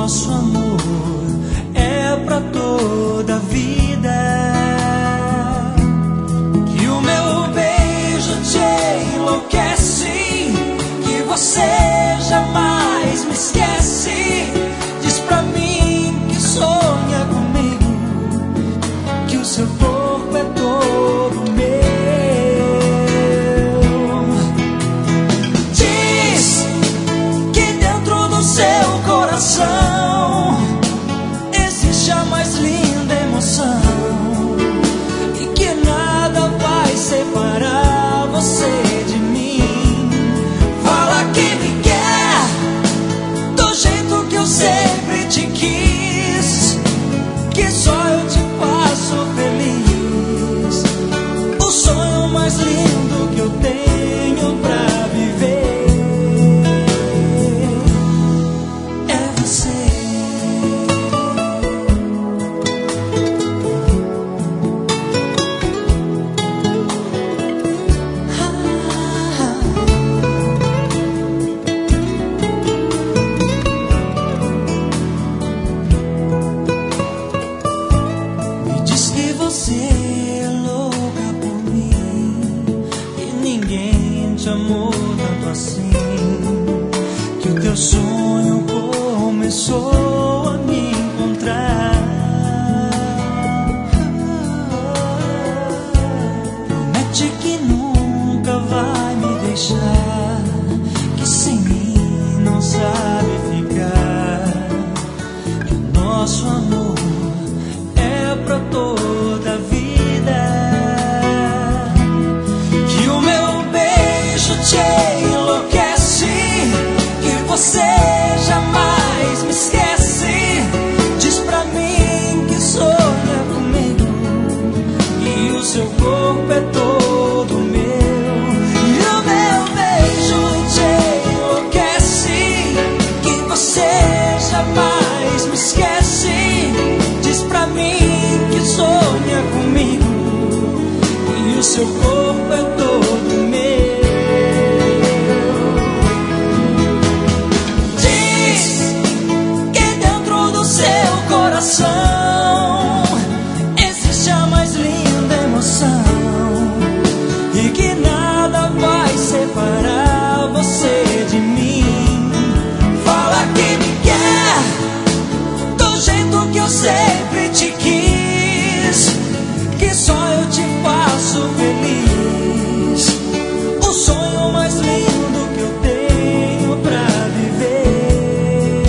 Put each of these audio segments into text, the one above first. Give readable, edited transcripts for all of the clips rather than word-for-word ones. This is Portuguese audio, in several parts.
nosso amor é pra toda a vida. Que o meu beijo te enlouquece, que você jamais me esquece. Diz pra mim que sonha comigo, que o seu corpo é todo meu. Diz que dentro do seu coração existe a mais linda emoção, e que nada vai separar você de mim. Fala que me quer do jeito que eu sempre te quis, que só eu te faço feliz. O sonho mais lindo que eu tenho pra viver é você. Me diz que você é louca por mim, que ninguém te amou tanto assim, que o teu sonho começou a me encontrar. Promete que nunca vai me deixar, que sem mim não sabe ficar, que o nosso amor é pra toda a vida. Que o meu beijo te enlouquece, que você jamais me esquece. Diz pra mim que sonha comigo, e o seu corpo é todo meu. E o meu beijo te enlouquece, que você jamais me esquece. Diz pra mim que sonha comigo, e o seu corpo é todo meu. Diz que dentro do seu coração existe a mais linda emoção, e que nada vai separar você de mim. Fala que me quer do jeito que eu sempre te quis, que só eu te faço feliz. O sonho mais lindo que eu tenho pra viver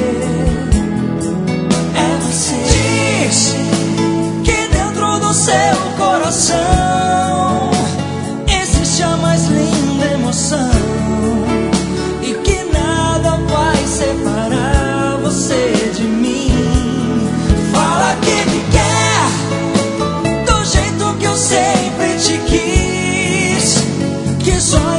é você. Diz que dentro do seu coração existe a mais linda emoção, e que nada vai separar você de mim. Fala que me quer do jeito que eu sempre te quis, que só